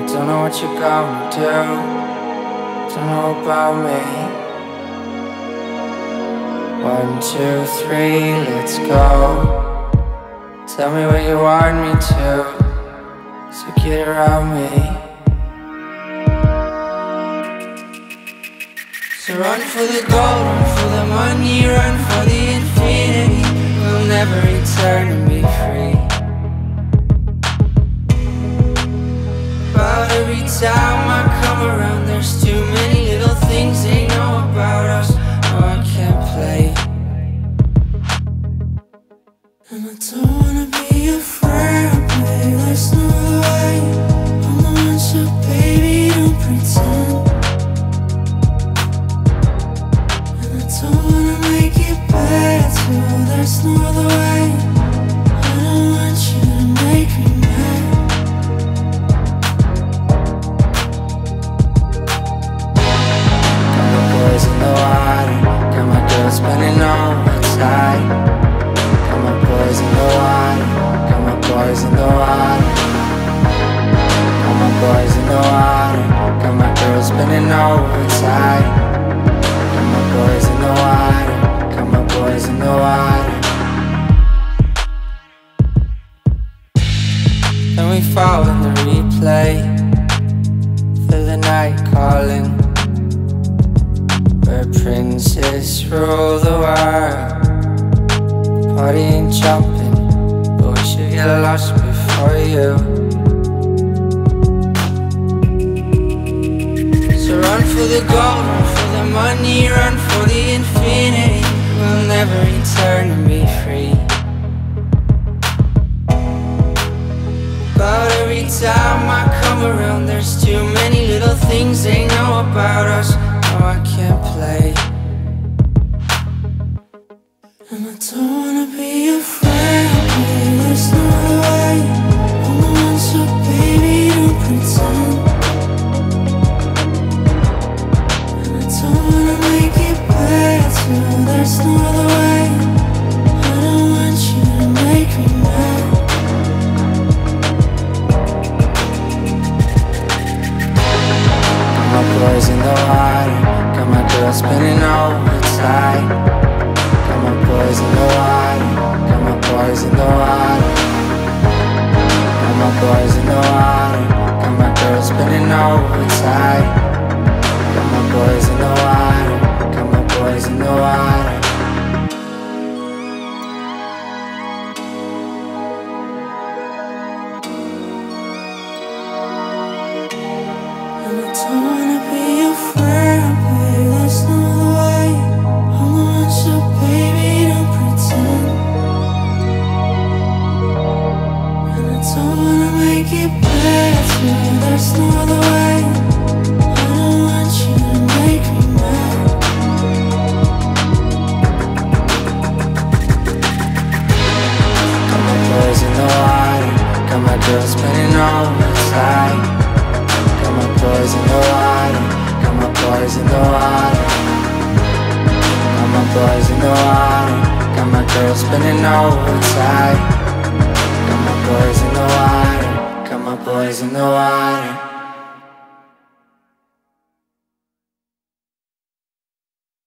Don't know what you're gonna do. Don't know about me. 1, 2, 3, let's go. Tell me where you want me to, so get around me. So run for the gold, run for the money, run for the infinity. We'll never return and be free. But every time I come around, there's too many little things they know about us. No, I can't play. And I don't wanna be afraid, babe. There's no way. I'm the one, so baby, don't pretend. And I don't wanna make it better. There's no other way. I don't want you to make me mad. Got my boys in the water, got my girl spending overtime. Got my boys in the water, got my boys in the water. Got my boys in the water, got my girl spending overtime. Got my boys in the water, got my boys in the water. Then we fall in the replay, feel the night calling, where princes rule the world. Party ain't jumping, but we should get lost before you. So run for the gold, run for the money, run for the infinity. We'll never return and be free. But every time I come around, there's too many little things they know about us. No, I can't play. And I don't wanna be afraid, babe. There's no other way. I'm the one, so baby, don't pretend. And I don't wanna make it better. There's no other way. I don't want you to make me mad. Got my boys in the water, got my girl spending overtime. Got my boys in the water, got my boys in the water. Got my boys in the water, got my girl spending overtime. Got my boys in the water, got my boys in the water. And I don't wanna be afraid, babe. There's no other way. I'm the one, so baby, don't pretend. And I don't wanna make it better. There's no other way. I don't want you to make me mad. Got my boys in the water, got my girl spending overtime. Got my boys in the water, got my boys in the water. Got my boys in the water, got my girl spending overtime. Got my boys in the water, got my boys in the water.